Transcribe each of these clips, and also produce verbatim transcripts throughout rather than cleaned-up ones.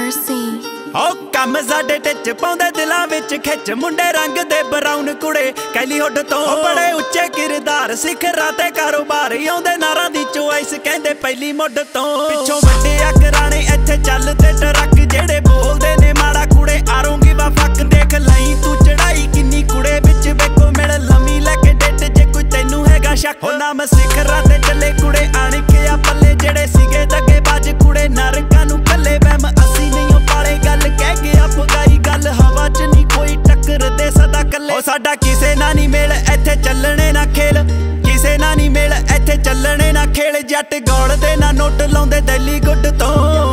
Mercy ओ कम साडे teach पाउंदे दिलां विच खिच मुंडे रंग दे ब्राउन कुड़े कैली हुड तो बड़े उच्चे किरदार सिखरां ते कारोबार आउंदे नारां दी चोइस कहंदे पहली मुड तो पिछों वड्डे अकराणे इत्थे चलदे ट्रक जेड़े बोलदे ने माड़ा कुड़े आरोंगी वा फक देख लई तू चढ़ाई किन्नी कुड़े विच वेखो मिल लमी लैके डेट जे कोई तैनू हैगा शक हो नाम सिखरां ते चले कुड़े आण के आ पल्ले जेड़े सीगे दगे बाज कुड़े नरकां नू कल्ले वहम असी नहीं पाले गल कह गया पगाई गल हवा च नहीं कोई टक्कर दे सदा कल्ले साडा किसे ना नहीं मेल इत्थे चलने ना खेल किसे ना नहीं मेल इत्थे चलने ना खेल जट गौड़ दे ना नोट लाउंदे दिल्ली गुड तो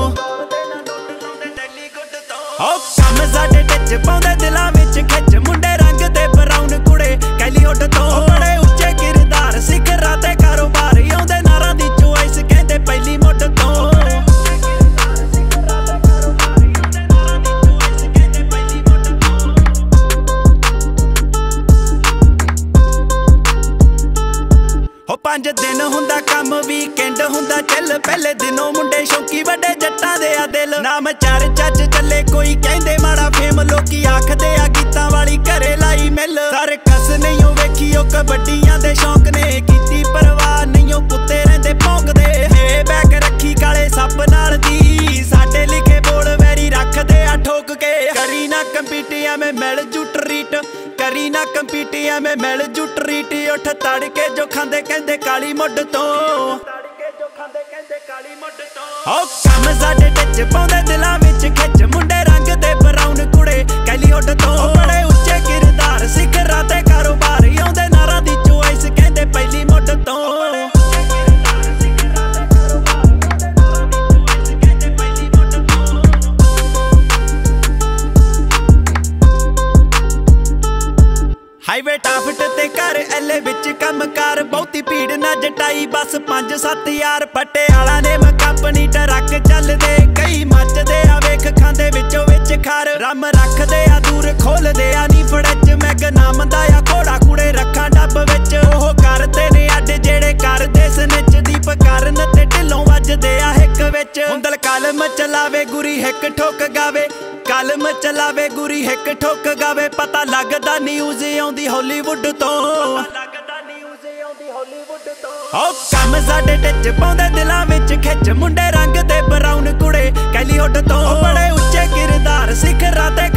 ओ कम साडे टिच पाउंदे दिलां विच खिच मुंडे रंग दे ब्राउन कुड़े कैली हुड तो बड़े उच्चे किरदार सिखरां ते कारोबार आउंदे नारां दी चोइस कहंदे पहली मुड तो पंज दिन हुंदा कम वीकेंड हुंदा चल पहले दिनों मुंडे शौकी वड्डे जट्टां दे आ दिल नाम चार चच चले कोई कहंदे माड़ा फेम लोकी आखदे आ गीतां वाली घरे लाई मिल सर कस नहीं वेखी ओ कबड्डियां दे शौक ने कीती परवाह नहीं कुत्ते रहिंदे भौंकदे हे बैक रखी काले सप नाल दी साडे लिखे बोल वैरी रखदे आ ठोक के करी ना कंपीटियां में मिल जू ट्रीट करी ना कंपीटियां में मिल जू ट्रीट उठ तड़के जो खांदे कहंदे काली मुड तो ओ कम साडे टिच पाउंदे दिलां विच खिच मुंडे रंग दे ब्राउन कुड़े कैली हुड तो बड़े उच्चे किरदार सिखरां ते कारोबार आउंदे नारां दी चोइस कहंदे पहली मुड तो हाईवे टाफट ते घर एले विच कम कार बहुती भीड़ ना जटाई बस पंज सत्त यार पटियाला ने मैं कंपनी ट्रक चलदे कई मचदे आ वेख खांदे विचों विच खार रम रखदे आ दूर खोलदे आ नी फड़च मैग नाम दा आ घोड़ा कुड़े रखां डब विच ओह करदे ने अड्ड जेड़े करदे सनिच दीप करन ते ढिलों वजदे आ हिक विच हुंदल कलम चलावे गुरी हिक ठोक गावे कलम चलावे गुरी हिक ठोक गावे पता लगदा न्यूज़ आउंदी हॉलीवुड तो ओ कम साडे टिच पाउंदे दिलां विच खिच मुंडे रंग दे ब्राउन कुड़े कैली हुड तो बड़े उच्चे किरदार सिखरां ते